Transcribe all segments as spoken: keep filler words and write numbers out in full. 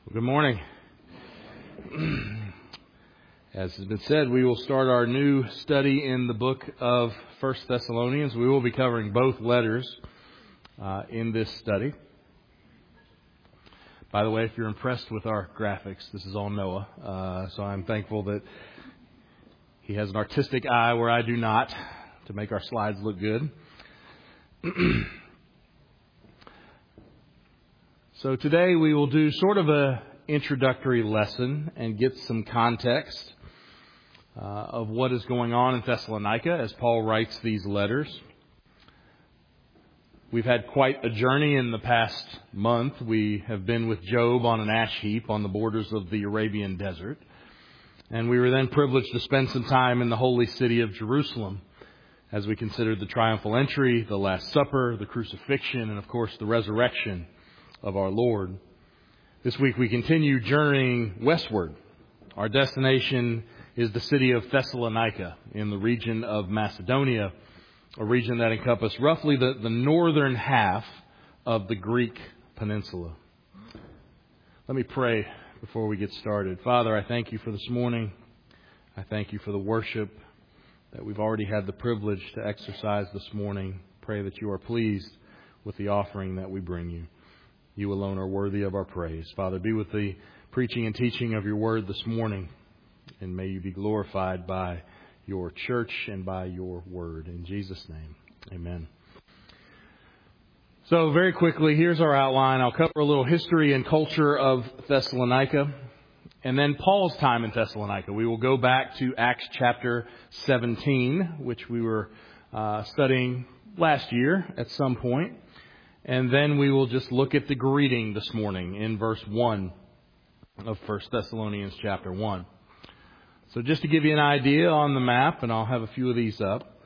Well, good morning. As has been said, we will start our new study in the book of First Thessalonians. We will be covering both letters uh, in this study. By the way, if you're impressed with our graphics, this is all Noah. Uh, so I'm thankful that he has an artistic eye where I do not, to make our slides look good. So today we will do sort of a introductory lesson and get some context uh, of what is going on in Thessalonica as Paul writes these letters. We've had quite a journey in the past month. We have been with Job on an ash heap on the borders of the Arabian desert. And we were then privileged to spend some time in the holy city of Jerusalem as we considered the triumphal entry, the Last Supper, the crucifixion, and of course the resurrection of our Lord. This week we continue journeying westward. Our destination is the city of Thessalonica in the region of Macedonia, a region that encompasses roughly the, the northern half of the Greek peninsula. Let me pray before we get started. Father, I thank you for this morning. I thank you for the worship that we've already had the privilege to exercise this morning. Pray that you are pleased with the offering that we bring you. You alone are worthy of our praise. Father, be with the preaching and teaching of your word this morning, and may you be glorified by your church and by your word. In Jesus' name, amen. So very quickly, here's our outline. I'll cover a little history and culture of Thessalonica, and then Paul's time in Thessalonica. We will go back to Acts chapter seventeen, which we were uh, studying last year at some point. And then we will just look at the greeting this morning in verse one of First Thessalonians chapter one. So just to give you an idea on the map, and I'll have a few of these up.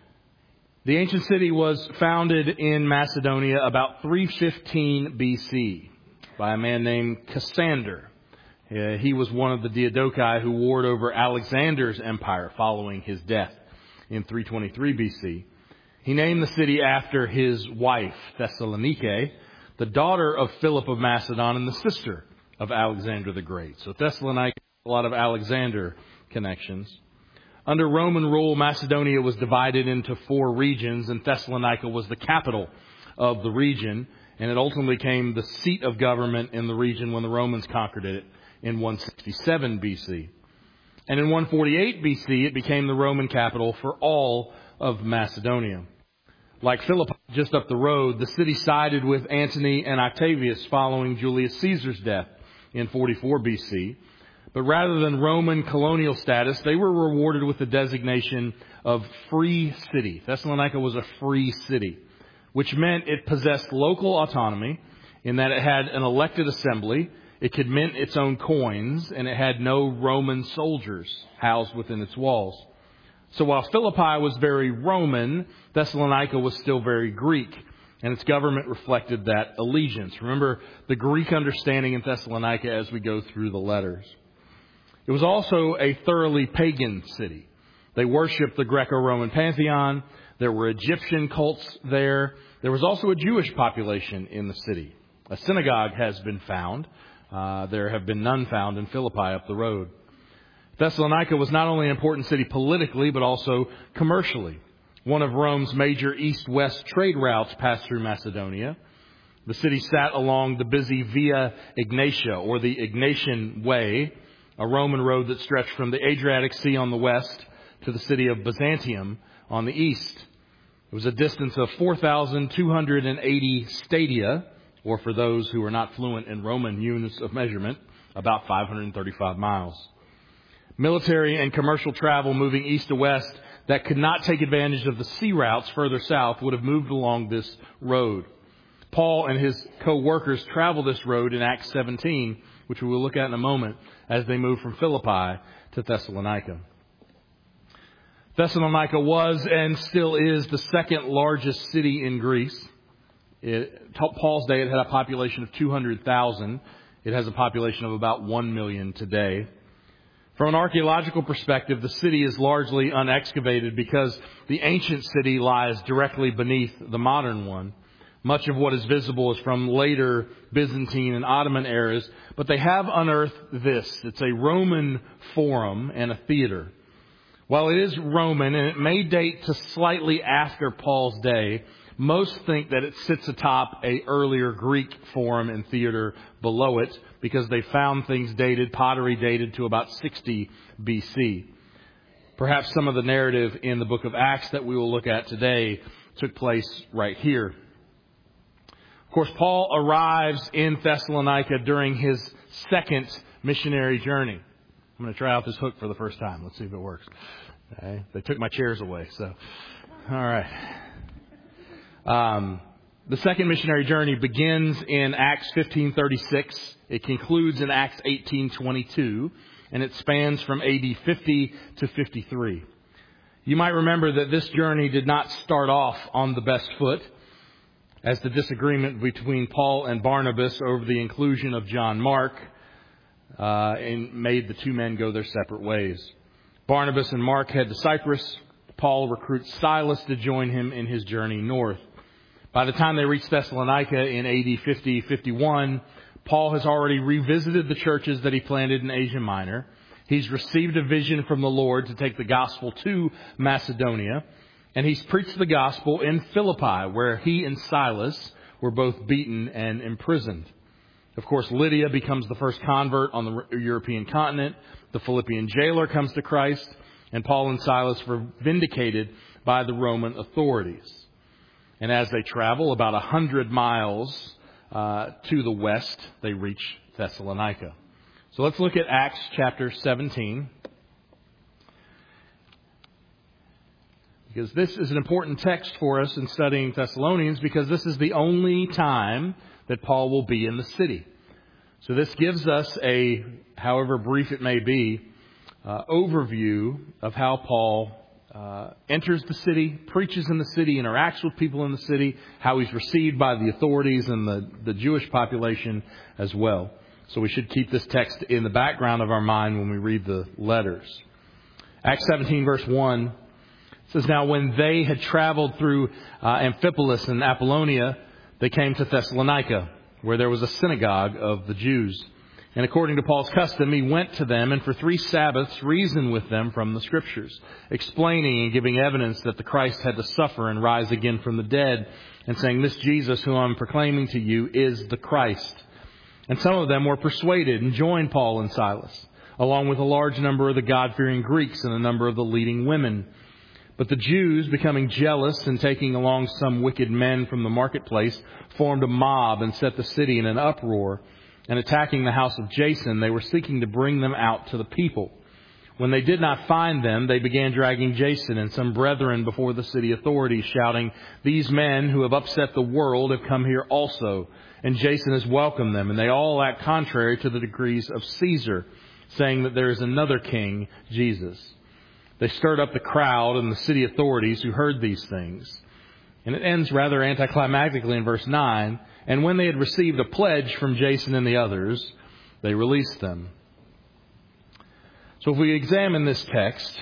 The ancient city was founded in Macedonia about three fifteen B C by a man named Cassander. Uh, he was one of the Diadochi who warred over Alexander's empire following his death in three twenty-three B C. He named the city after his wife, Thessalonike, the daughter of Philip of Macedon and the sister of Alexander the Great. So Thessalonica has a lot of Alexander connections. Under Roman rule, Macedonia was divided into four regions, and Thessalonica was the capital of the region, and it ultimately became the seat of government in the region when the Romans conquered it in one sixty-seven B C. And in one forty-eight B C, it became the Roman capital for all of Macedonia. Like Philippi, just up the road, the city sided with Antony and Octavius following Julius Caesar's death in forty-four B C. But rather than Roman colonial status, they were rewarded with the designation of free city. Thessalonica was a free city, which meant it possessed local autonomy in that it had an elected assembly, it could mint its own coins, and it had no Roman soldiers housed within its walls. So while Philippi was very Roman, Thessalonica was still very Greek, and its government reflected that allegiance. Remember the Greek understanding in Thessalonica as we go through the letters. It was also a thoroughly pagan city. They worshipped the Greco-Roman pantheon. There were Egyptian cults there. There was also a Jewish population in the city. A synagogue has been found. Uh, there have been none found in Philippi up the road. Thessalonica was not only an important city politically, but also commercially. One of Rome's major east-west trade routes passed through Macedonia. The city sat along the busy Via Egnatia, or the Egnatian Way, a Roman road that stretched from the Adriatic Sea on the west to the city of Byzantium on the east. It was a distance of four thousand two hundred eighty stadia, or for those who are not fluent in Roman units of measurement, about five hundred thirty-five miles. Military and commercial travel moving east to west that could not take advantage of the sea routes further south would have moved along this road. Paul and his co-workers traveled this road in Acts seventeen, which we will look at in a moment, as they moved from Philippi to Thessalonica. Thessalonica was and still is the second largest city in Greece. It, Paul's day, it had a population of two hundred thousand. It has a population of about one million today. From an archaeological perspective, the city is largely unexcavated because the ancient city lies directly beneath the modern one. Much of what is visible is from later Byzantine and Ottoman eras, but they have unearthed this. It's a Roman forum and a theater. While it is Roman and it may date to slightly after Paul's day, most think that it sits atop a earlier Greek forum and theater below it because they found things dated, pottery dated to about sixty B C. Perhaps some of the narrative in the book of Acts that we will look at today took place right here. Of course, Paul arrives in Thessalonica during his second missionary journey. I'm going to try out this hook for the first time. Let's see if it works. Okay. They took my chairs away, so all right. Um, the second missionary journey begins in Acts fifteen thirty-six. It concludes in Acts eighteen twenty-two, and it spans from A D fifty to fifty-three. You might remember that this journey did not start off on the best foot, as the disagreement between Paul and Barnabas over the inclusion of John Mark uh, and made the two men go their separate ways. Barnabas and Mark head to Cyprus. Paul recruits Silas to join him in his journey north. By the time they reach Thessalonica in A D fifty fifty-one, Paul has already revisited the churches that he planted in Asia Minor. He's received a vision from the Lord to take the gospel to Macedonia. And he's preached the gospel in Philippi, where he and Silas were both beaten and imprisoned. Of course, Lydia becomes the first convert on the European continent. The Philippian jailer comes to Christ. And Paul and Silas were vindicated by the Roman authorities. And as they travel about a hundred miles uh, to the west, they reach Thessalonica. So let's look at Acts chapter seventeen. Because this is an important text for us in studying Thessalonians, because this is the only time that Paul will be in the city. So this gives us a, however brief it may be, uh, overview of how Paul uh, enters the city, preaches in the city, interacts with people in the city, how he's received by the authorities and the, the Jewish population as well. So we should keep this text in the background of our mind when we read the letters. Acts seventeen verse one says, "Now when they had traveled through uh, Amphipolis and Apollonia, they came to Thessalonica, where there was a synagogue of the Jews. And according to Paul's custom, he went to them and for three Sabbaths reasoned with them from the Scriptures, explaining and giving evidence that the Christ had to suffer and rise again from the dead, and saying, 'This Jesus whom I'm proclaiming to you is the Christ.' And some of them were persuaded and joined Paul and Silas, along with a large number of the God-fearing Greeks and a number of the leading women. But the Jews, becoming jealous and taking along some wicked men from the marketplace, formed a mob and set the city in an uproar. And attacking the house of Jason, they were seeking to bring them out to the people. When they did not find them, they began dragging Jason and some brethren before the city authorities, shouting, 'These men who have upset the world have come here also.' And Jason has welcomed them, and they all act contrary to the decrees of Caesar, saying that there is another king, Jesus." They stirred up the crowd and the city authorities who heard these things. And it ends rather anticlimactically in verse nine. "And when they had received a pledge from Jason and the others, they released them." So if we examine this text,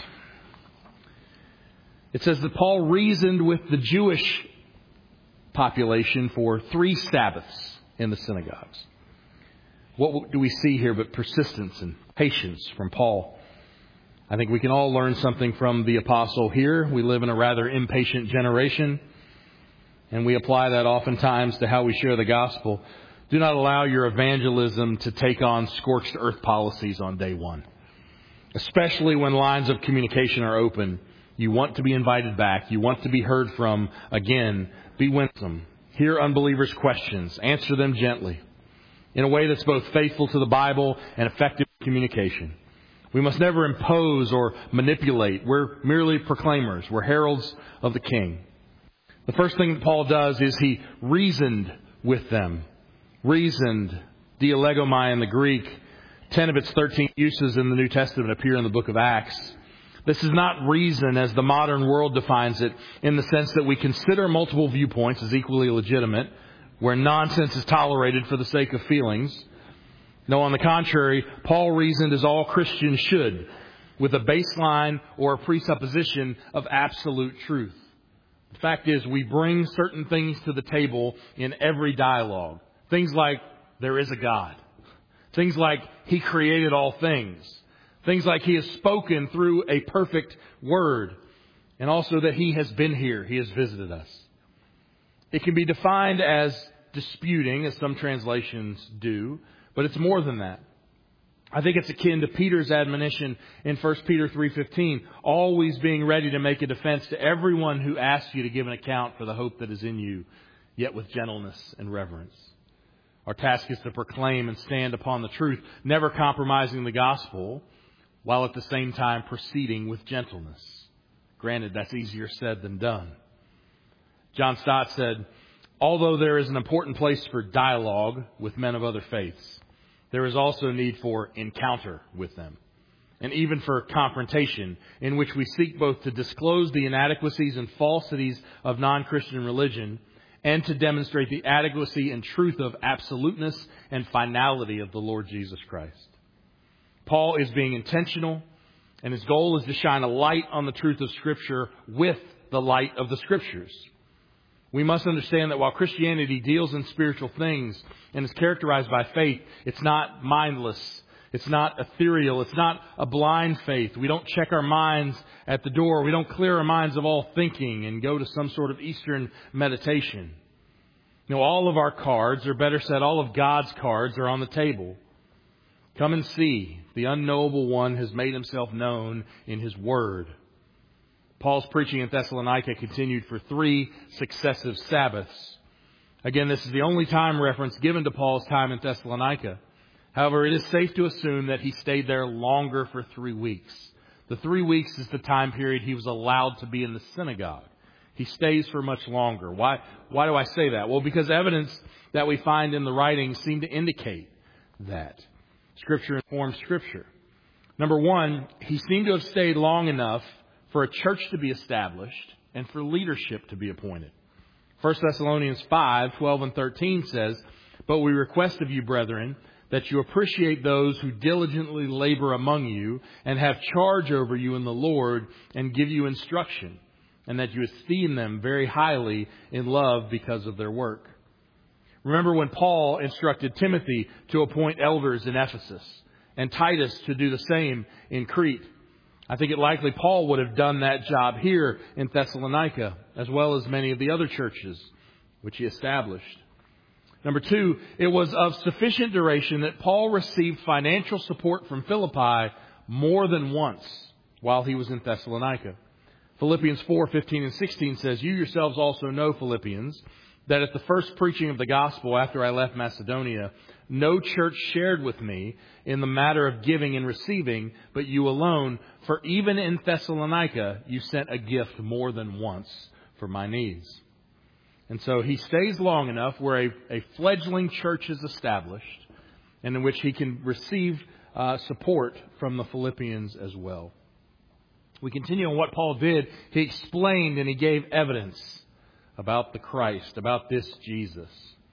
it says that Paul reasoned with the Jewish population for three Sabbaths in the synagogues. What do we see here but persistence and patience from Paul? I think we can all learn something from the apostle here. We live in a rather impatient generation, and we apply that oftentimes to how we share the gospel. Do not allow your evangelism to take on scorched earth policies on day one, especially when lines of communication are open. You want to be invited back. You want to be heard from again. Be winsome. Hear unbelievers' questions. Answer them gently in a way that's both faithful to the Bible and effective communication. We must never impose or manipulate. We're merely proclaimers. We're heralds of the King. The first thing that Paul does is he reasoned with them. Reasoned, dialegomai in the Greek. Ten of its thirteen uses in the New Testament appear in the book of Acts. This is not reason as the modern world defines it, in the sense that we consider multiple viewpoints as equally legitimate, where nonsense is tolerated for the sake of feelings. No, on the contrary, Paul reasoned as all Christians should, with a baseline or a presupposition of absolute truth. The fact is, we bring certain things to the table in every dialogue. Things like, there is a God. Things like, He created all things. Things like He has spoken through a perfect word. And also that He has been here. He has visited us. It can be defined as disputing, as some translations do, but it's more than that. I think it's akin to Peter's admonition in First Peter three fifteen, always being ready to make a defense to everyone who asks you to give an account for the hope that is in you, yet with gentleness and reverence. Our task is to proclaim and stand upon the truth, never compromising the gospel, while at the same time proceeding with gentleness. Granted, that's easier said than done. John Stott said, although there is an important place for dialogue with men of other faiths, there is also need for encounter with them, and even for confrontation, in which we seek both to disclose the inadequacies and falsities of non-Christian religion and to demonstrate the adequacy and truth of absoluteness and finality of the Lord Jesus Christ. Paul is being intentional, and his goal is to shine a light on the truth of Scripture with the light of the Scriptures. We must understand that while Christianity deals in spiritual things and is characterized by faith, it's not mindless. It's not ethereal. It's not a blind faith. We don't check our minds at the door. We don't clear our minds of all thinking and go to some sort of Eastern meditation. You know, all of our cards, or better said, all of God's cards are on the table. Come and see. The unknowable one has made Himself known in His Word. Paul's preaching in Thessalonica continued for three successive Sabbaths. Again, this is the only time reference given to Paul's time in Thessalonica. However, it is safe to assume that he stayed there longer for three weeks. The three weeks is the time period he was allowed to be in the synagogue. He stays for much longer. Why, why do I say that? Well, because evidence that we find in the writings seem to indicate that. Scripture informs Scripture. Number one, he seemed to have stayed long enough for a church to be established and for leadership to be appointed. First Thessalonians five, twelve and thirteen says, but we request of you, brethren, that you appreciate those who diligently labor among you and have charge over you in the Lord and give you instruction, and that you esteem them very highly in love because of their work. Remember when Paul instructed Timothy to appoint elders in Ephesus and Titus to do the same in Crete. I think it likely Paul would have done that job here in Thessalonica, as well as many of the other churches which he established. Number two, it was of sufficient duration that Paul received financial support from Philippi more than once while he was in Thessalonica. Philippians four, fifteen and sixteen says, you yourselves also know, Philippians, that at the first preaching of the gospel after I left Macedonia, no church shared with me in the matter of giving and receiving, but you alone. For even in Thessalonica, you sent a gift more than once for my needs. And so he stays long enough where a, a fledgling church is established and in which he can receive uh, support from the Philippians as well. We continue on what Paul did. He explained and he gave evidence about the Christ, about this Jesus.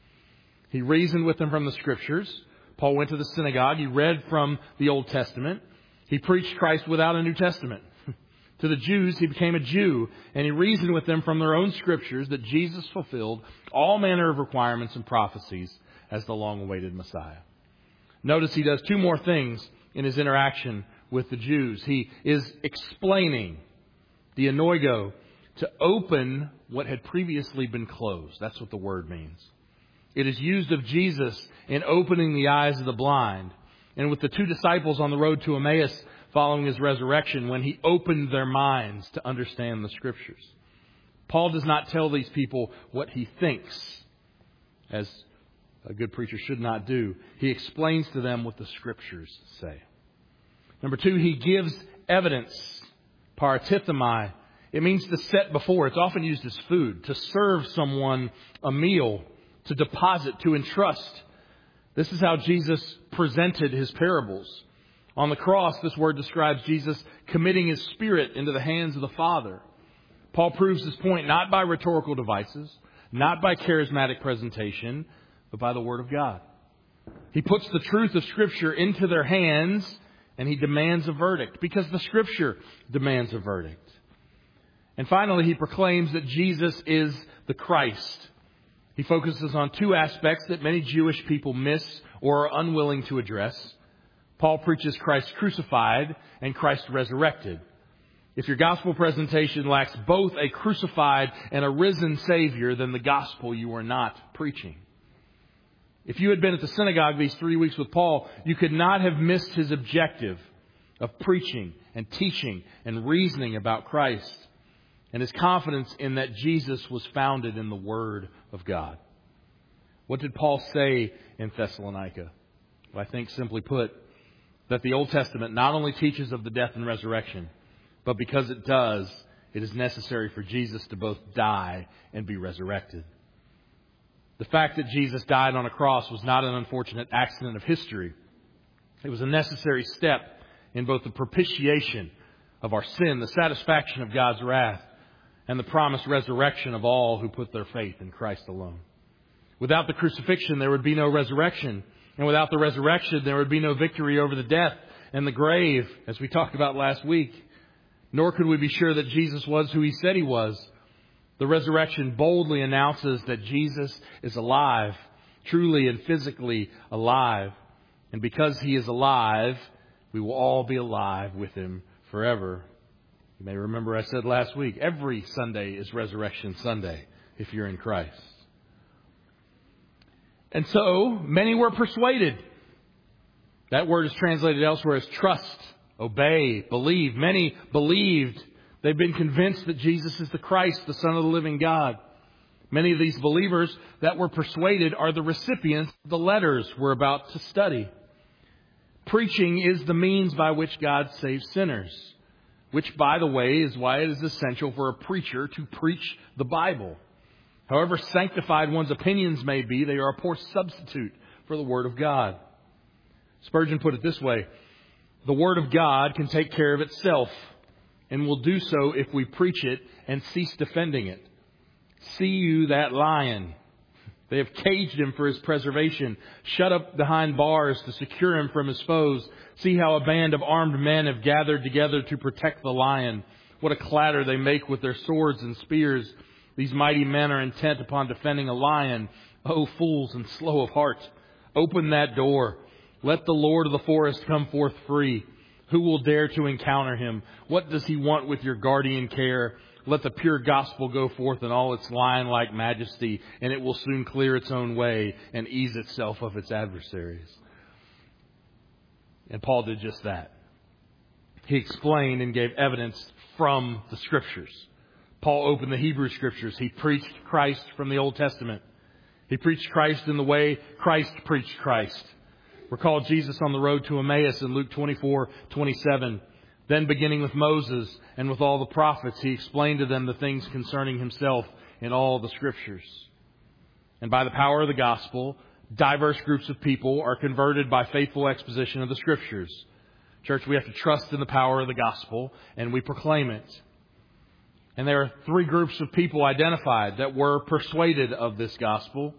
He reasoned with them from the Scriptures. Paul went to the synagogue. He read from the Old Testament. He preached Christ without a New Testament. To the Jews, he became a Jew, and he reasoned with them from their own Scriptures that Jesus fulfilled all manner of requirements and prophecies as the long-awaited Messiah. Notice he does two more things in his interaction with the Jews. He is explaining the anoigo to open what had previously been closed. That's what the word means. It is used of Jesus in opening the eyes of the blind. And with the two disciples on the road to Emmaus following his resurrection, when he opened their minds to understand the Scriptures. Paul does not tell these people what he thinks, as a good preacher should not do. He explains to them what the Scriptures say. Number two, he gives evidence, paratithemi. It means to set before. It's often used as food, to serve someone a meal, to deposit, to entrust. This is how Jesus presented his parables. On the cross, this word describes Jesus committing his spirit into the hands of the Father. Paul proves his point not by rhetorical devices, not by charismatic presentation, but by the Word of God. He puts the truth of Scripture into their hands, and he demands a verdict, because the Scripture demands a verdict. And finally, he proclaims that Jesus is the Christ. He focuses on two aspects that many Jewish people miss or are unwilling to address. Paul preaches Christ crucified and Christ resurrected. If your gospel presentation lacks both a crucified and a risen Savior, then the gospel you are not preaching. If you had been at the synagogue these three weeks with Paul, you could not have missed his objective of preaching and teaching and reasoning about Christ, and his confidence in that Jesus was founded in the Word of God. What did Paul say in Thessalonica? Well, I think simply put, that the Old Testament not only teaches of the death and resurrection, but because it does, it is necessary for Jesus to both die and be resurrected. The fact that Jesus died on a cross was not an unfortunate accident of history. It was a necessary step in both the propitiation of our sin, the satisfaction of God's wrath, and the promised resurrection of all who put their faith in Christ alone. Without the crucifixion, there would be no resurrection. And without the resurrection, there would be no victory over the death and the grave, as we talked about last week. Nor could we be sure that Jesus was who he said he was. The resurrection boldly announces that Jesus is alive, truly and physically alive. And because he is alive, we will all be alive with him forever. You may remember I said last week, every Sunday is Resurrection Sunday if you're in Christ. And so, many were persuaded. That word is translated elsewhere as trust, obey, believe. Many believed. They've been convinced that Jesus is the Christ, the Son of the living God. Many of these believers that were persuaded are the recipients of the letters we're about to study. Preaching is the means by which God saves sinners. Which, by the way, is why it is essential for a preacher to preach the Bible. However sanctified one's opinions may be, they are a poor substitute for the Word of God. Spurgeon put it this way: the Word of God can take care of itself, and will do so if we preach it and cease defending it. See you that lion. They have caged him for his preservation, shut up behind bars to secure him from his foes. See how a band of armed men have gathered together to protect the lion. What a clatter they make with their swords and spears. These mighty men are intent upon defending a lion. Oh, fools and slow of heart, open that door. Let the Lord of the forest come forth free. Who will dare to encounter him? What does he want with your guardian care? Let the pure gospel go forth in all its lion-like majesty, and it will soon clear its own way and ease itself of its adversaries. And Paul did just that. He explained and gave evidence from the Scriptures. Paul opened the Hebrew Scriptures. He preached Christ from the Old Testament. He preached Christ in the way Christ preached Christ. Recall Jesus on the road to Emmaus in Luke twenty-four twenty-seven. Then beginning with Moses and with all the prophets, he explained to them the things concerning himself in all the Scriptures. And by the power of the gospel, diverse groups of people are converted by faithful exposition of the Scriptures. Church, we have to trust in the power of the gospel, and we proclaim it. And there are three groups of people identified that were persuaded of this gospel.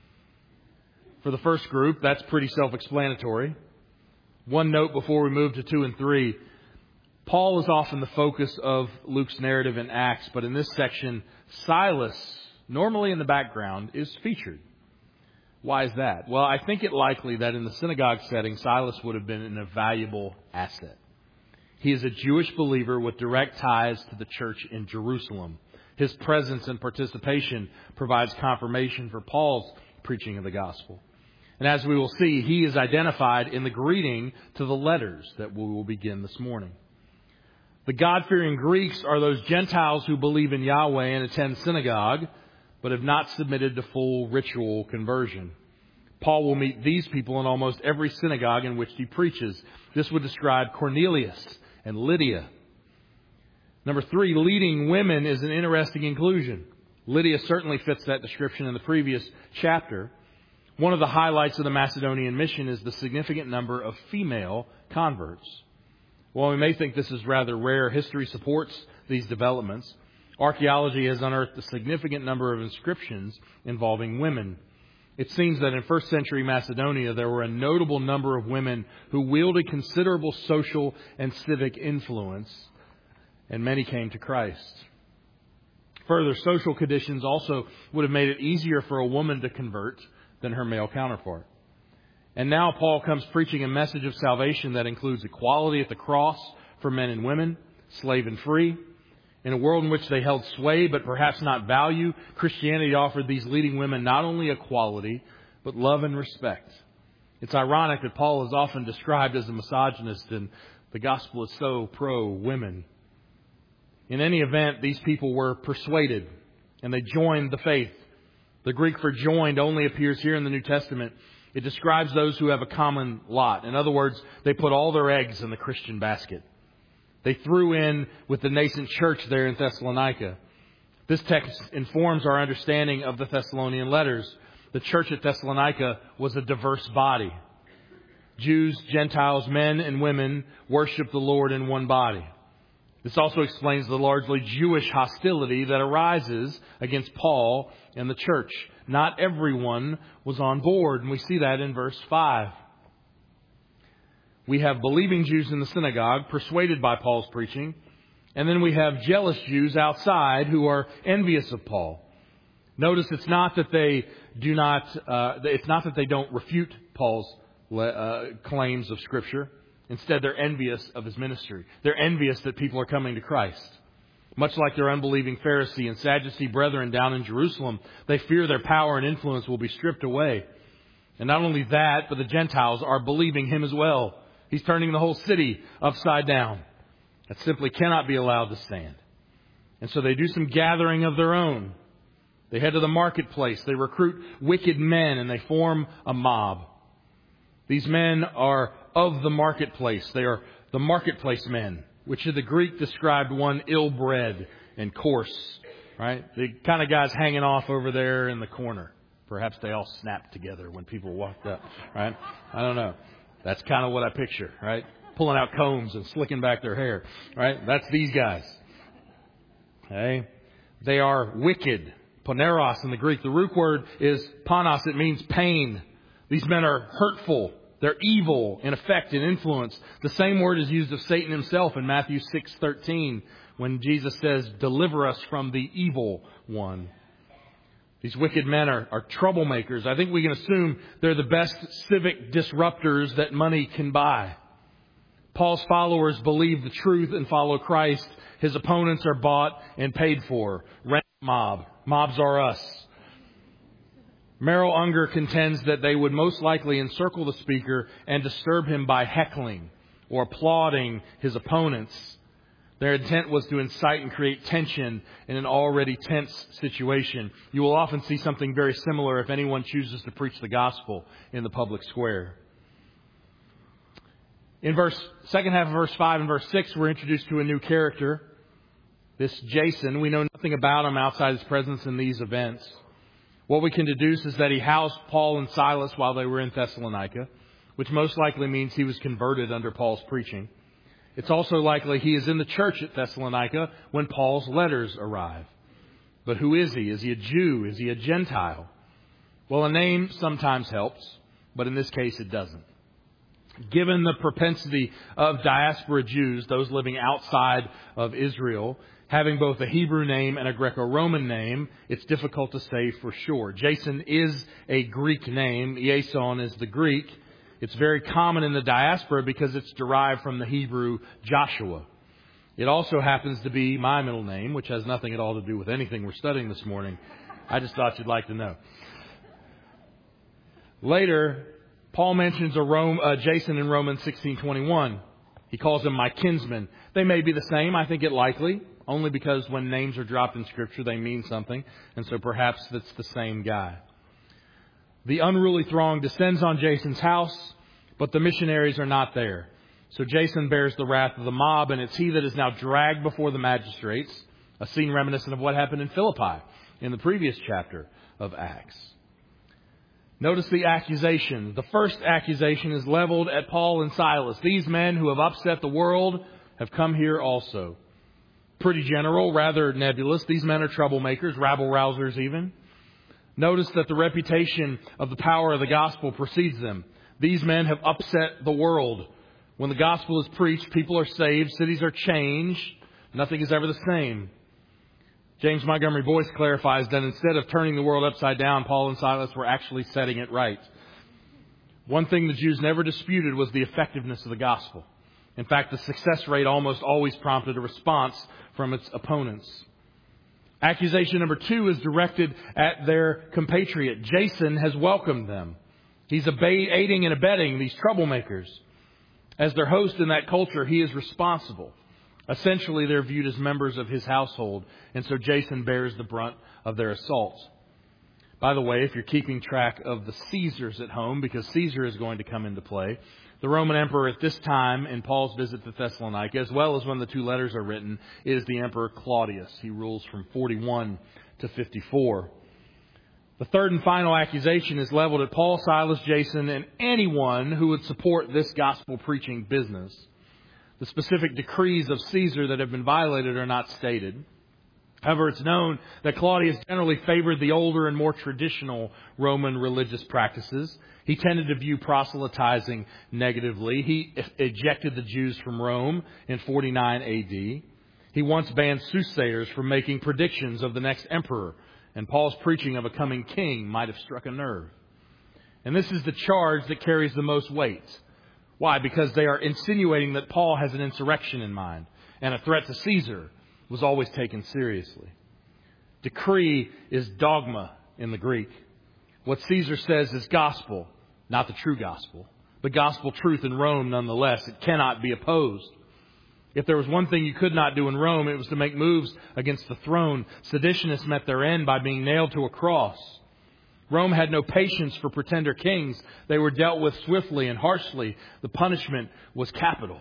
For the first group, that's pretty self-explanatory. One note before we move to two and three. Paul is often the focus of Luke's narrative in Acts, but in this section, Silas, normally in the background, is featured. Why is that? Well, I think it likely that in the synagogue setting, Silas would have been an invaluable asset. He is a Jewish believer with direct ties to the church in Jerusalem. His presence and participation provides confirmation for Paul's preaching of the gospel. And as we will see, he is identified in the greeting to the letters that we will begin this morning. The God-fearing Greeks are those Gentiles who believe in Yahweh and attend synagogue, but have not submitted to full ritual conversion. Paul will meet these people in almost every synagogue in which he preaches. This would describe Cornelius and Lydia. Number three, leading women is an interesting inclusion. Lydia certainly fits that description in the previous chapter. One of the highlights of the Macedonian mission is the significant number of female converts. While we may think this is rather rare, history supports these developments. Archaeology has unearthed a significant number of inscriptions involving women. It seems that in first century Macedonia, there were a notable number of women who wielded considerable social and civic influence, and many came to Christ. Further, social conditions also would have made it easier for a woman to convert than her male counterpart. And now Paul comes preaching a message of salvation that includes equality at the cross for men and women, slave and free. In a world in which they held sway but perhaps not value, Christianity offered these leading women not only equality, but love and respect. It's ironic that Paul is often described as a misogynist and the gospel is so pro-women. In any event, these people were persuaded and they joined the faith. The Greek for joined only appears here in the New Testament. It describes those who have a common lot. In other words, they put all their eggs in the Christian basket. They threw in with the nascent church there in Thessalonica. This text informs our understanding of the Thessalonian letters. The church at Thessalonica was a diverse body. Jews, Gentiles, men and women worshiped the Lord in one body. This also explains the largely Jewish hostility that arises against Paul and the church. Not everyone was on board, and we see that in verse five. We have believing Jews in the synagogue, persuaded by Paul's preaching, and then we have jealous Jews outside who are envious of Paul. Notice it's not that they do not, uh, it's not that they don't refute Paul's uh, claims of Scripture. Instead, they're envious of his ministry. They're envious that people are coming to Christ. Much like their unbelieving Pharisee and Sadducee brethren down in Jerusalem, they fear their power and influence will be stripped away. And not only that, but the Gentiles are believing him as well. He's turning the whole city upside down. That simply cannot be allowed to stand. And so they do some gathering of their own. They head to the marketplace. They recruit wicked men and they form a mob. These men are of the marketplace. They are the marketplace men, which in the Greek described one ill-bred and coarse, right? The kind of guys hanging off over there in the corner. Perhaps they all snapped together when people walked up, right? I don't know. That's kind of what I picture, right? Pulling out combs and slicking back their hair, right? That's these guys. Okay? They are wicked. Poneros in the Greek. The root word is panos. It means pain. These men are hurtful. They're evil in effect and influence. The same word is used of Satan himself in Matthew six thirteen when Jesus says, "Deliver us from the evil one." These wicked men are, are troublemakers. I think we can assume they're the best civic disruptors that money can buy. Paul's followers believe the truth and follow Christ. His opponents are bought and paid for. Rent mob. Mobs are us. Merrill Unger contends that they would most likely encircle the speaker and disturb him by heckling or applauding his opponents. Their intent was to incite and create tension in an already tense situation. You will often see something very similar if anyone chooses to preach the gospel in the public square. In verse second half of verse five and verse six, we're introduced to a new character. This Jason, we know nothing about him outside his presence in these events. What we can deduce is that he housed Paul and Silas while they were in Thessalonica, which most likely means he was converted under Paul's preaching. It's also likely he is in the church at Thessalonica when Paul's letters arrive. But who is he? Is he a Jew? Is he a Gentile? Well, a name sometimes helps, but in this case it doesn't. Given the propensity of diaspora Jews, those living outside of Israel, having both a Hebrew name and a Greco-Roman name, it's difficult to say for sure. Jason is a Greek name. Iason is the Greek. It's very common in the diaspora because it's derived from the Hebrew Joshua. It also happens to be my middle name, which has nothing at all to do with anything we're studying this morning. I just thought you'd like to know. Later, Paul mentions a Rome, uh, Jason in Romans sixteen twenty-one. He calls him my kinsman. They may be the same. I think it likely, only because when names are dropped in Scripture, they mean something. And so perhaps that's the same guy. The unruly throng descends on Jason's house, but the missionaries are not there. So Jason bears the wrath of the mob, and it's he that is now dragged before the magistrates, a scene reminiscent of what happened in Philippi in the previous chapter of Acts. Notice the accusation. The first accusation is leveled at Paul and Silas. These men who have upset the world have come here also. Pretty general, rather nebulous. These men are troublemakers, rabble-rousers even. Notice that the reputation of the power of the gospel precedes them. These men have upset the world. When the gospel is preached, people are saved, cities are changed. Nothing is ever the same. James Montgomery Boyce clarifies that instead of turning the world upside down, Paul and Silas were actually setting it right. One thing the Jews never disputed was the effectiveness of the gospel. In fact, the success rate almost always prompted a response from its opponents. Accusation number two is directed at their compatriot. Jason has welcomed them. He's aiding and abetting these troublemakers. As their host in that culture, he is responsible. Essentially, they're viewed as members of his household, and so Jason bears the brunt of their assault. By the way, if you're keeping track of the Caesars at home, because Caesar is going to come into play, the Roman emperor at this time in Paul's visit to Thessalonica, as well as when the two letters are written, is the Emperor Claudius. He rules from forty-one to fifty-four. The third and final accusation is leveled at Paul, Silas, Jason, and anyone who would support this gospel preaching business. The specific decrees of Caesar that have been violated are not stated. However, it's known that Claudius generally favored the older and more traditional Roman religious practices. He tended to view proselytizing negatively. He ejected the Jews from Rome in forty-nine A D. He once banned soothsayers from making predictions of the next emperor, and Paul's preaching of a coming king might have struck a nerve. And this is the charge that carries the most weight. Why? Because they are insinuating that Paul has an insurrection in mind, and a threat to Caesar was always taken seriously. Decree is dogma in the Greek. What Caesar says is gospel, not the true gospel, but gospel truth in Rome nonetheless. It cannot be opposed. If there was one thing you could not do in Rome, it was to make moves against the throne. Seditionists met their end by being nailed to a cross. Rome had no patience for pretender kings. They were dealt with swiftly and harshly. The punishment was capital.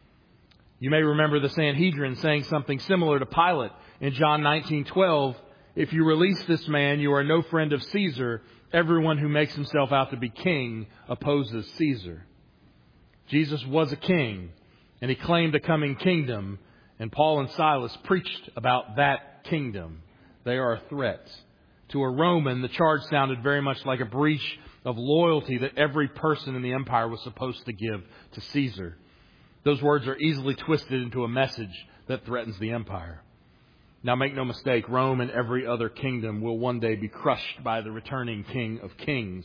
You may remember the Sanhedrin saying something similar to Pilate in John nineteen twelve. If you release this man, you are no friend of Caesar. Everyone who makes himself out to be king opposes Caesar. Jesus was a king, and he claimed a coming kingdom, and Paul and Silas preached about that kingdom. They are a threat. To a Roman, the charge sounded very much like a breach of loyalty that every person in the empire was supposed to give to Caesar. Those words are easily twisted into a message that threatens the empire. Now, make no mistake, Rome and every other kingdom will one day be crushed by the returning King of Kings.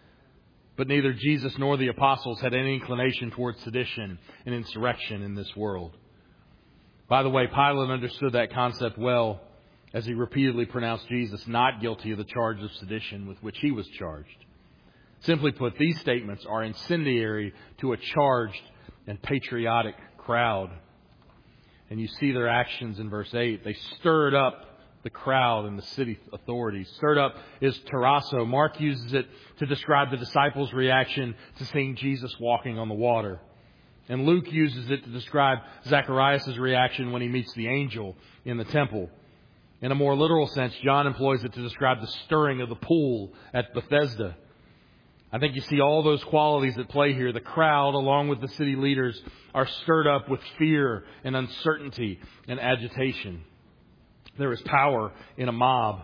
But neither Jesus nor the apostles had any inclination towards sedition and insurrection in this world. By the way, Pilate understood that concept well, as he repeatedly pronounced Jesus not guilty of the charge of sedition with which he was charged. Simply put, these statements are incendiary to a charged and patriotic crowd. And you see their actions in verse eight. They stirred up the crowd and the city authorities. Stirred up is tarasso. Mark uses it to describe the disciples' reaction to seeing Jesus walking on the water. And Luke uses it to describe Zacharias' reaction when he meets the angel in the temple. In a more literal sense, John employs it to describe the stirring of the pool at Bethesda. I think you see all those qualities at play here. The crowd, along with the city leaders, are stirred up with fear and uncertainty and agitation. There is power in a mob.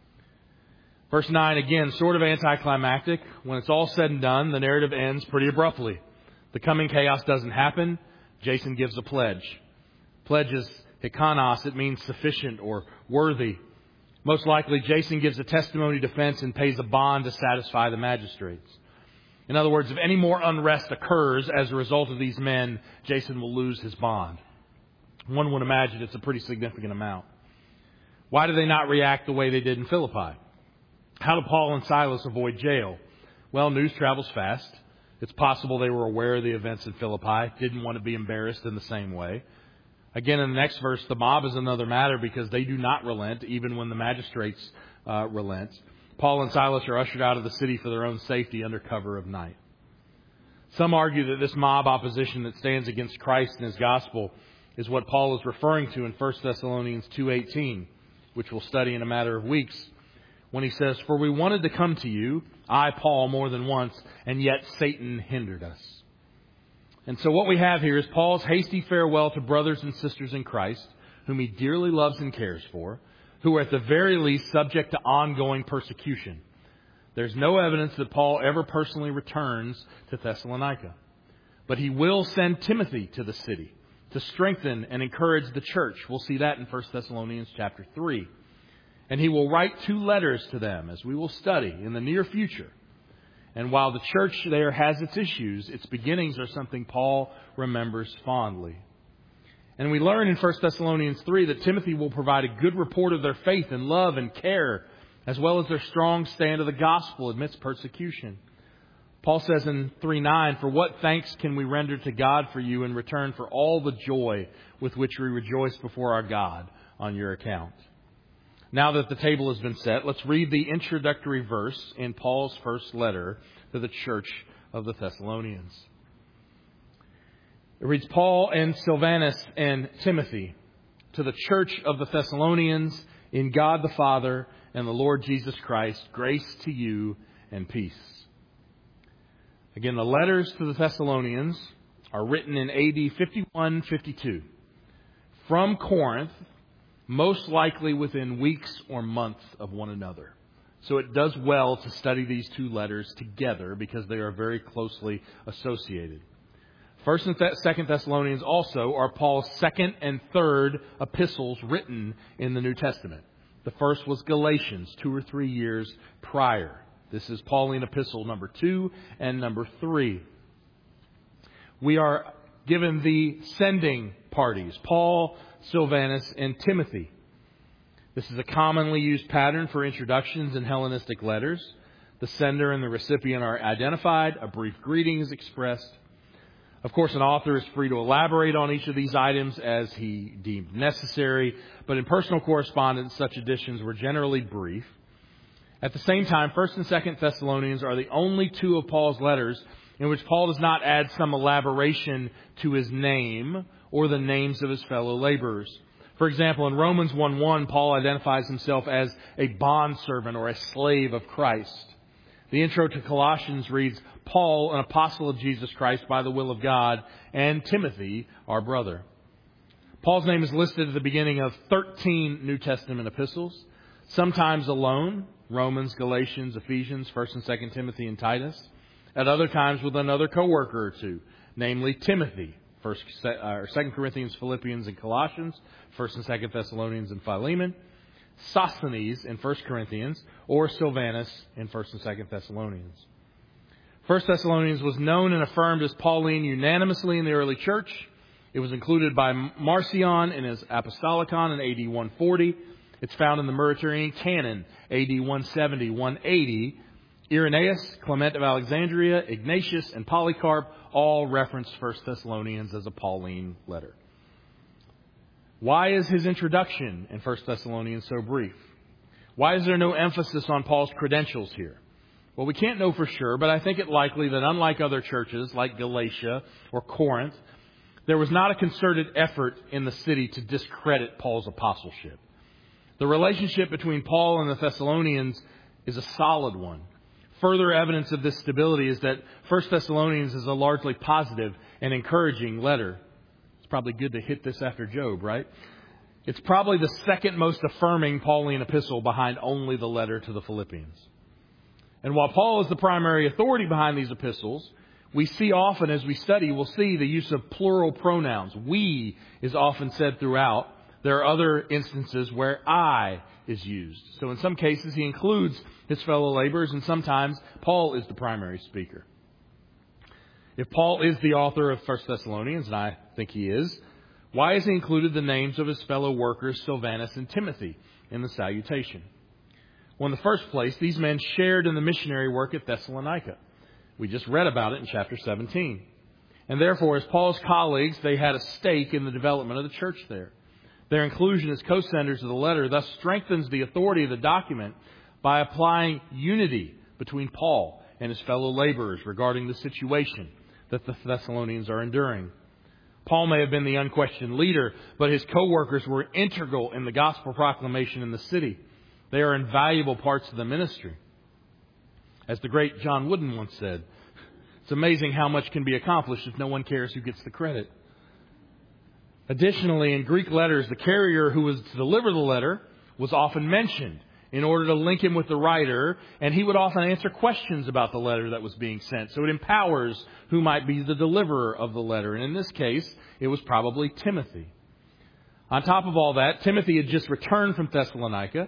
Verse nine, again, sort of anticlimactic. When it's all said and done, the narrative ends pretty abruptly. The coming chaos doesn't happen. Jason gives a pledge. Pledge is hikanos. It means sufficient or worthy. Most likely, Jason gives a testimony defense and pays a bond to satisfy the magistrates. In other words, if any more unrest occurs as a result of these men, Jason will lose his bond. One would imagine it's a pretty significant amount. Why do they not react the way they did in Philippi? How do Paul and Silas avoid jail? Well, news travels fast. It's possible they were aware of the events in Philippi, didn't want to be embarrassed in the same way. Again, in the next verse, the mob is another matter because they do not relent, even when the magistrates uh, relent. Paul and Silas are ushered out of the city for their own safety under cover of night. Some argue that this mob opposition that stands against Christ and his gospel is what Paul is referring to in First Thessalonians two eighteen, which we'll study in a matter of weeks, when he says, "For we wanted to come to you, I, Paul, more than once, and yet Satan hindered us." And so what we have here is Paul's hasty farewell to brothers and sisters in Christ, whom he dearly loves and cares for, who are at the very least subject to ongoing persecution. There's no evidence that Paul ever personally returns to Thessalonica. But he will send Timothy to the city to strengthen and encourage the church. We'll see that in First Thessalonians chapter three. And he will write two letters to them, as we will study in the near future. And while the church there has its issues, its beginnings are something Paul remembers fondly. And we learn in First Thessalonians three that Timothy will provide a good report of their faith and love and care, as well as their strong stand of the gospel amidst persecution. Paul says in three nine, "For what thanks can we render to God for you in return for all the joy with which we rejoice before our God on your account?" Now that the table has been set, let's read the introductory verse in Paul's first letter to the church of the Thessalonians. It reads, "Paul and Silvanus and Timothy, to the church of the Thessalonians, in God the Father and the Lord Jesus Christ, grace to you and peace." Again, the letters to the Thessalonians are written in A D fifty-one fifty-two from Corinth, most likely within weeks or months of one another. So it does well to study these two letters together because they are very closely associated. First and Th- Second Thessalonians also are Paul's second and third epistles written in the New Testament. The first was Galatians, two or three years prior. This is Pauline epistle number two and number three. We are given the sending parties, Paul, Silvanus, and Timothy. This is a commonly used pattern for introductions in Hellenistic letters. The sender and the recipient are identified. A brief greeting is expressed. Of course, an author is free to elaborate on each of these items as he deemed necessary, but in personal correspondence, such additions were generally brief. At the same time, First and Second Thessalonians are the only two of Paul's letters in which Paul does not add some elaboration to his name or the names of his fellow laborers. For example, in Romans one one, Paul identifies himself as a bondservant or a slave of Christ. The intro to Colossians reads, "Paul, an apostle of Jesus Christ by the will of God, and Timothy, our brother." Paul's name is listed at the beginning of thirteen New Testament epistles, sometimes alone, Romans, Galatians, Ephesians, First and Second Timothy, and Titus. At other times with another co-worker or two, namely Timothy, First, uh, Second Corinthians, Philippians, and Colossians, First and Second Thessalonians, and Philemon, Sosthenes in First Corinthians, or Silvanus in First and Second Thessalonians. First Thessalonians was known and affirmed as Pauline unanimously in the early church. It was included by Marcion in his Apostolicon in A D one forty. It's found in the Muratorian Canon, A D one seventy, one eighty. Irenaeus, Clement of Alexandria, Ignatius, and Polycarp all reference First Thessalonians as a Pauline letter. Why is his introduction in First Thessalonians so brief? Why is there no emphasis on Paul's credentials here? Well, we can't know for sure, but I think it likely that unlike other churches like Galatia or Corinth, there was not a concerted effort in the city to discredit Paul's apostleship. The relationship between Paul and the Thessalonians is a solid one. Further evidence of this stability is that First Thessalonians is a largely positive and encouraging letter. It's probably good to hit this after Job, right? It's probably the second most affirming Pauline epistle behind only the letter to the Philippians. And while Paul is the primary authority behind these epistles, we see often as we study, we'll see the use of plural pronouns. We is often said throughout. There are other instances where I is used. So in some cases, he includes his fellow laborers, and sometimes Paul is the primary speaker. If Paul is the author of First Thessalonians, and I think he is, why has he included the names of his fellow workers, Silvanus and Timothy, in the salutation? Well, in the first place, these men shared in the missionary work at Thessalonica. We just read about it in chapter seventeen. And therefore, as Paul's colleagues, they had a stake in the development of the church there. Their inclusion as co-senders of the letter thus strengthens the authority of the document by applying unity between Paul and his fellow laborers regarding the situation that the Thessalonians are enduring. Paul may have been the unquestioned leader, but his co-workers were integral in the gospel proclamation in the city. They are invaluable parts of the ministry. As the great John Wooden once said, it's amazing how much can be accomplished if no one cares who gets the credit. Additionally, in Greek letters, the carrier who was to deliver the letter was often mentioned in order to link him with the writer, and he would often answer questions about the letter that was being sent. So it empowers who might be the deliverer of the letter. And in this case, it was probably Timothy. On top of all that, Timothy had just returned from Thessalonica,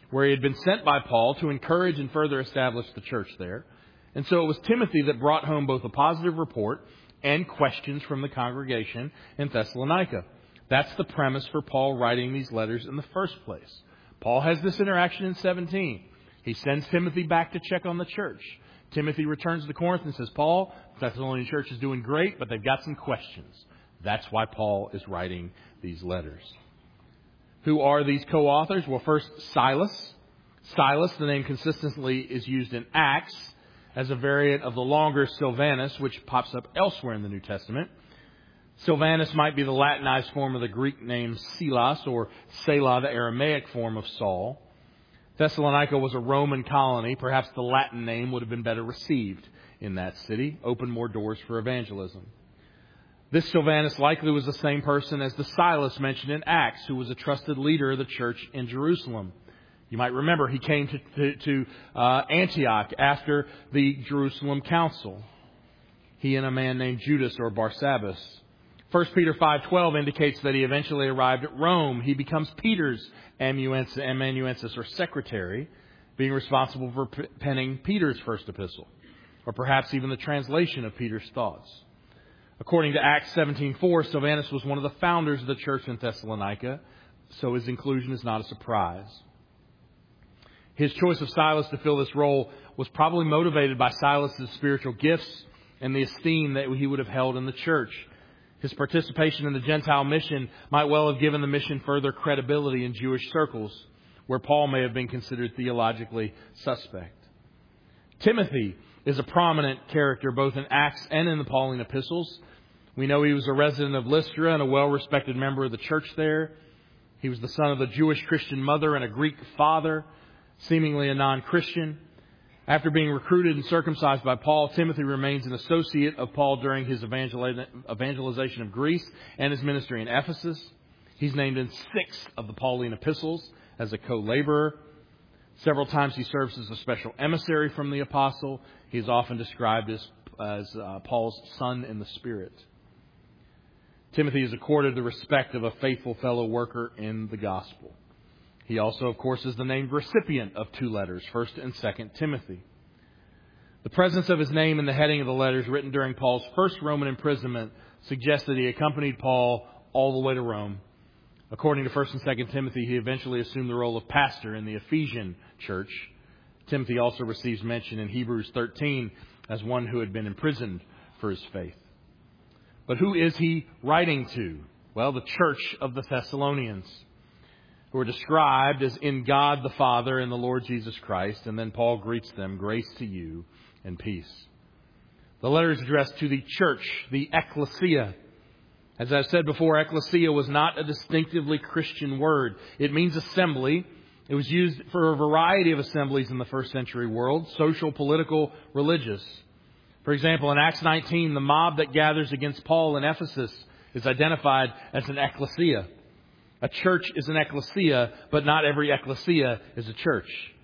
where he had been sent by Paul to encourage and further establish the church there. And so it was Timothy that brought home both a positive report and questions from the congregation in Thessalonica. That's the premise for Paul writing these letters in the first place. Paul has this interaction in seventeen. He sends Timothy back to check on the church. Timothy returns to Corinth and says, Paul, the Thessalonian church is doing great, but they've got some questions. That's why Paul is writing these letters. Who are these co-authors? Well, first, Silas. Silas, the name consistently is used in Acts as a variant of the longer Silvanus, which pops up elsewhere in the New Testament. Silvanus might be the Latinized form of the Greek name Silas, or Selah, the Aramaic form of Saul. Thessalonica was a Roman colony. Perhaps the Latin name would have been better received in that city, opened more doors for evangelism. This Silvanus likely was the same person as the Silas mentioned in Acts, who was a trusted leader of the church in Jerusalem. You might remember he came to, to, to uh, Antioch after the Jerusalem Council. He and a man named Judas or Barsabbas. First Peter five twelve indicates that he eventually arrived at Rome. He becomes Peter's amanuensis or secretary, being responsible for penning Peter's first epistle, or perhaps even the translation of Peter's thoughts. According to Acts seventeen four, Silvanus was one of the founders of the church in Thessalonica, so his inclusion is not a surprise. His choice of Silas to fill this role was probably motivated by Silas's spiritual gifts and the esteem that he would have held in the church. His participation in the Gentile mission might well have given the mission further credibility in Jewish circles, where Paul may have been considered theologically suspect. Timothy is a prominent character both in Acts and in the Pauline epistles. We know he was a resident of Lystra and a well-respected member of the church there. He was the son of a Jewish Christian mother and a Greek father, seemingly a non-Christian. After being recruited and circumcised by Paul, Timothy remains an associate of Paul during his evangelization of Greece and his ministry in Ephesus. He's named in six of the Pauline epistles as a co-laborer. Several times he serves as a special emissary from the apostle. He is often described as, as uh, Paul's son in the Spirit. Timothy is accorded the respect of a faithful fellow worker in the gospel. He also, of course, is the named recipient of two letters, First and Second Timothy. The presence of his name in the heading of the letters written during Paul's first Roman imprisonment suggests that he accompanied Paul all the way to Rome. According to First and Second Timothy, he eventually assumed the role of pastor in the Ephesian church. Timothy also receives mention in Hebrews thirteen as one who had been imprisoned for his faith. But who is he writing to? Well, the church of the Thessalonians, who are described as in God the Father and the Lord Jesus Christ. And then Paul greets them, grace to you and peace. The letter is addressed to the church, the ecclesia. As I've said before, ecclesia was not a distinctively Christian word. It means assembly. It was used for a variety of assemblies in the first century world, social, political, religious. For example, in Acts nineteen, the mob that gathers against Paul in Ephesus is identified as an ecclesia. A church is an ecclesia, but not every ecclesia is a church.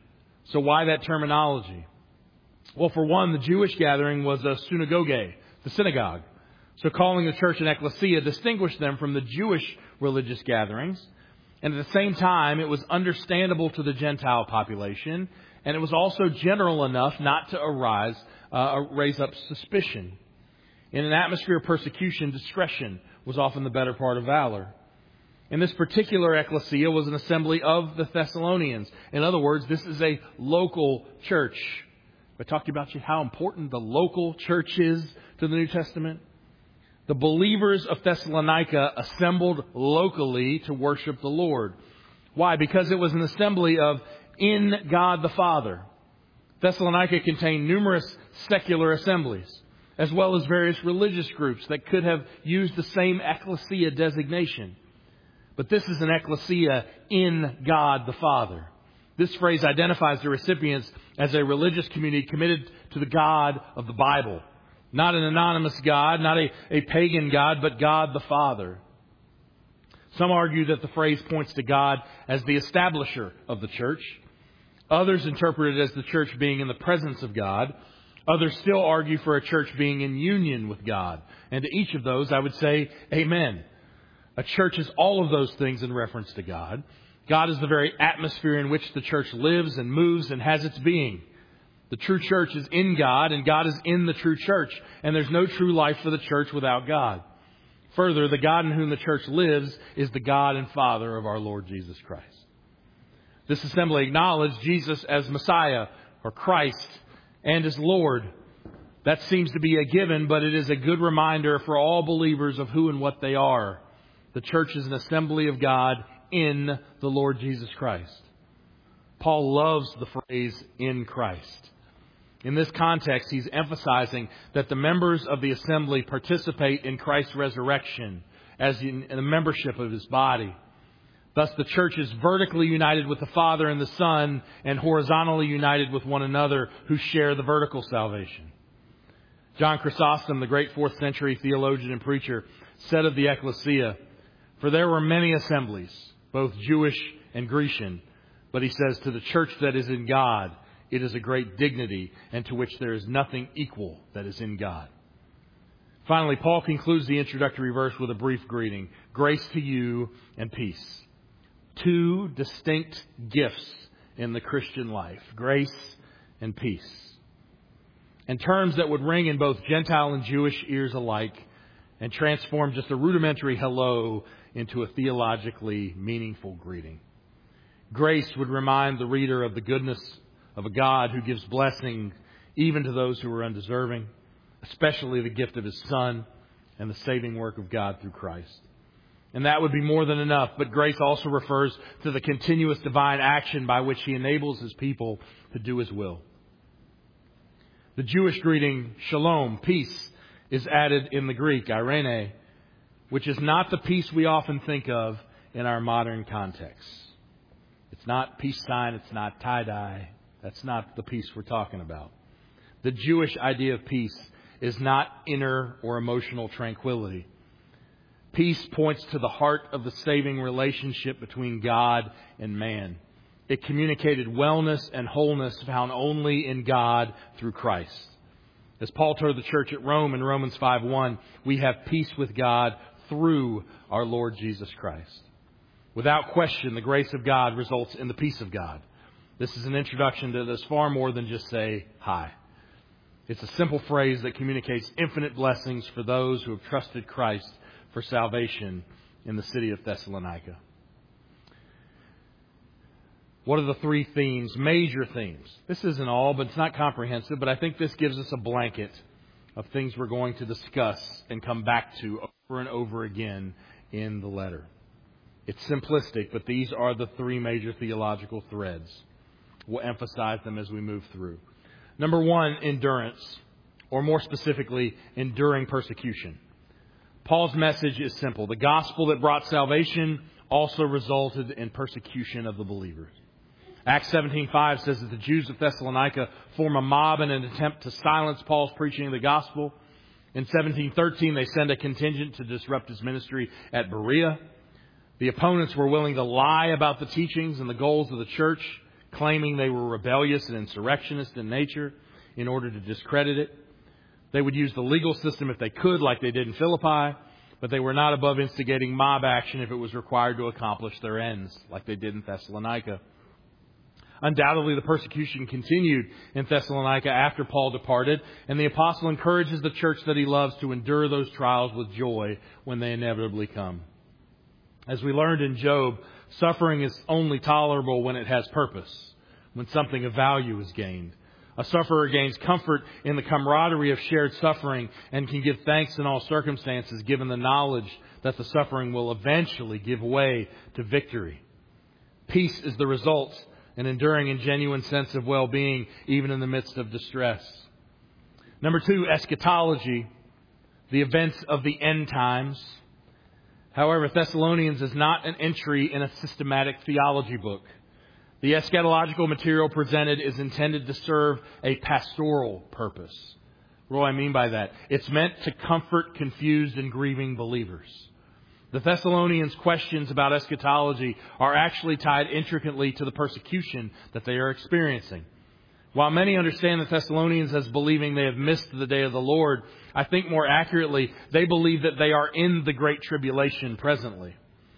So why that terminology? Well, for one, the Jewish gathering was a synagogue, the synagogue. So calling the church an ecclesia distinguished them from the Jewish religious gatherings. And at the same time, it was understandable to the Gentile population. And it was also general enough not to arise, uh, raise up suspicion. In an atmosphere of persecution, discretion was often the better part of valor. And this particular ecclesia was an assembly of the Thessalonians. In other words, this is a local church. I talked about you how important the local church is to the New Testament. The believers of Thessalonica assembled locally to worship the Lord. Why? Because it was an assembly of in God the Father. Thessalonica contained numerous secular assemblies, as well as various religious groups that could have used the same ecclesia designation. But this is an ecclesia in God the Father. This phrase identifies the recipients as a religious community committed to the God of the Bible. Not an anonymous God, not a, a pagan God, but God the Father. Some argue that the phrase points to God as the establisher of the church. Others interpret it as the church being in the presence of God. Others still argue for a church being in union with God. And to each of those, I would say, amen. A church is all of those things in reference to God. God is the very atmosphere in which the church lives and moves and has its being. The true church is in God, and God is in the true church, and there's no true life for the church without God. Further, the God in whom the church lives is the God and Father of our Lord Jesus Christ. This assembly acknowledged Jesus as Messiah, or Christ, and as Lord. That seems to be a given, but it is a good reminder for all believers of who and what they are. The church is an assembly of God in the Lord Jesus Christ. Paul loves the phrase, in Christ. In this context, he's emphasizing that the members of the assembly participate in Christ's resurrection as in, in the membership of his body. Thus, the church is vertically united with the Father and the Son, and horizontally united with one another who share the vertical salvation. John Chrysostom, the great fourth century theologian and preacher, said of the ecclesia, "For there were many assemblies, both Jewish and Grecian, but," he says, "to the church that is in God, it is a great dignity, and to which there is nothing equal that is in God." Finally, Paul concludes the introductory verse with a brief greeting. Grace to you and peace. Two distinct gifts in the Christian life. Grace and peace. And terms that would ring in both Gentile and Jewish ears alike and transform just a rudimentary hello into a theologically meaningful greeting. Grace would remind the reader of the goodness of a God who gives blessing even to those who are undeserving, especially the gift of His Son and the saving work of God through Christ. And that would be more than enough, but grace also refers to the continuous divine action by which He enables His people to do His will. The Jewish greeting, shalom, peace, is added in the Greek, eirene, which is not the peace we often think of in our modern context. It's not peace sign, it's not tie-dye. That's not the peace we're talking about. The Jewish idea of peace is not inner or emotional tranquility. Peace points to the heart of the saving relationship between God and man. It communicated wellness and wholeness found only in God through Christ. As Paul told the church at Rome in Romans five one, we have peace with God through our Lord Jesus Christ. Without question, the grace of God results in the peace of God. This is an introduction to this far more than just say hi. It's a simple phrase that communicates infinite blessings for those who have trusted Christ for salvation in the city of Thessalonica. What are the three themes, major themes? This isn't all, but it's not comprehensive, but I think this gives us a blanket of things we're going to discuss and come back to over and over again in the letter. It's simplistic, but these are the three major theological threads. We'll emphasize them as we move through. Number one, endurance, or more specifically, enduring persecution. Paul's message is simple. The gospel that brought salvation also resulted in persecution of the believers. Acts seventeen five says that the Jews of Thessalonica form a mob in an attempt to silence Paul's preaching of the gospel. In seventeen thirteen, they send a contingent to disrupt his ministry at Berea. The opponents were willing to lie about the teachings and the goals of the church, claiming they were rebellious and insurrectionist in nature in order to discredit it. They would use the legal system if they could, like they did in Philippi, but they were not above instigating mob action if it was required to accomplish their ends, like they did in Thessalonica. Undoubtedly, the persecution continued in Thessalonica after Paul departed, and the apostle encourages the church that he loves to endure those trials with joy when they inevitably come. As we learned in Job, suffering is only tolerable when it has purpose, when something of value is gained. A sufferer gains comfort in the camaraderie of shared suffering and can give thanks in all circumstances, given the knowledge that the suffering will eventually give way to victory. Peace is the result, an enduring and genuine sense of well-being, even in the midst of distress. Number two, eschatology, the events of the end times. However, Thessalonians is not an entry in a systematic theology book. The eschatological material presented is intended to serve a pastoral purpose. What do I mean by that? It's meant to comfort confused and grieving believers. The Thessalonians' questions about eschatology are actually tied intricately to the persecution that they are experiencing. While many understand the Thessalonians as believing they have missed the day of the Lord, I think more accurately, they believe that they are in the Great Tribulation presently.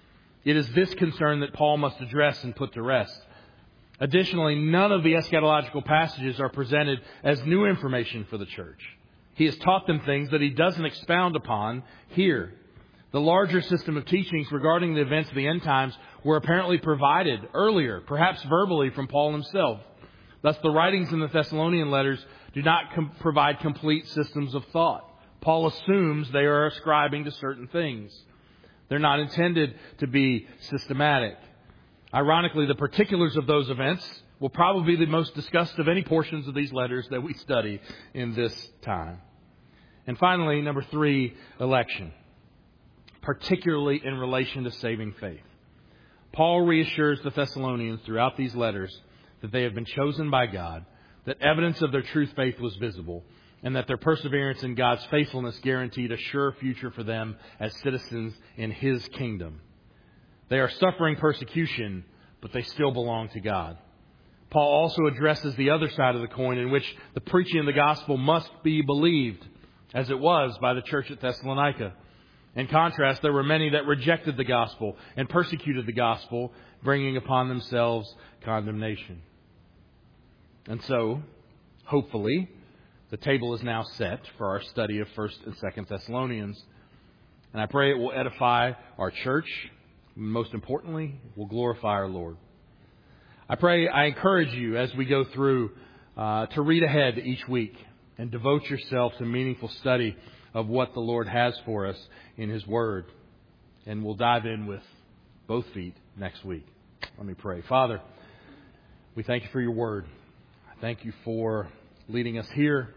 It is this concern that Paul must address and put to rest. Additionally, none of the eschatological passages are presented as new information for the church. He has taught them things that he doesn't expound upon here. The larger system of teachings regarding the events of the end times were apparently provided earlier, perhaps verbally, from Paul himself. Thus, the writings in the Thessalonian letters do not com- provide complete systems of thought. Paul assumes they are ascribing to certain things. They're not intended to be systematic. Ironically, the particulars of those events will probably be the most discussed of any portions of these letters that we study in this time. And finally, number three, election, particularly in relation to saving faith. Paul reassures the Thessalonians throughout these letters that they have been chosen by God, that evidence of their true faith was visible, and that their perseverance in God's faithfulness guaranteed a sure future for them as citizens in His kingdom. They are suffering persecution, but they still belong to God. Paul also addresses the other side of the coin, in which the preaching of the gospel must be believed, as it was by the church at Thessalonica. In contrast, there were many that rejected the gospel and persecuted the gospel, bringing upon themselves condemnation. And so, hopefully, the table is now set for our study of First and Second Thessalonians. And I pray it will edify our church. Most importantly, will glorify our Lord. I pray, I encourage you as we go through uh, to read ahead each week and devote yourself to meaningful study of what the Lord has for us in His Word. And we'll dive in with both feet next week. Let me pray. Father, we thank you for your Word. I thank you for leading us here.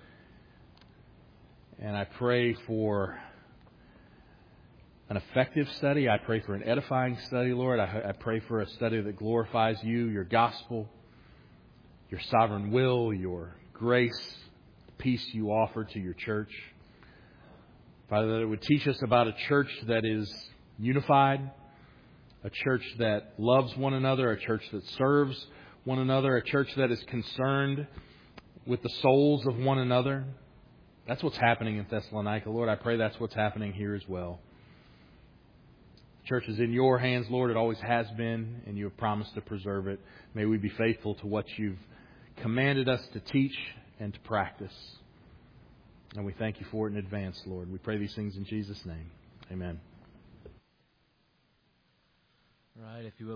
And I pray for an effective study. I pray for an edifying study, Lord. I, I pray for a study that glorifies you, your gospel, your sovereign will, your grace, the peace you offer to your church. Father, that it would teach us about a church that is unified, a church that loves one another, a church that serves one another, a church that is concerned with the souls of one another. That's what's happening in Thessalonica, Lord. I pray that's what's happening here as well. Church is in your hands, Lord. It always has been, and you have promised to preserve it. May we be faithful to what you've commanded us to teach and to practice. And we thank you for it in advance, Lord. We pray these things in Jesus' name. Amen. All right, if you will.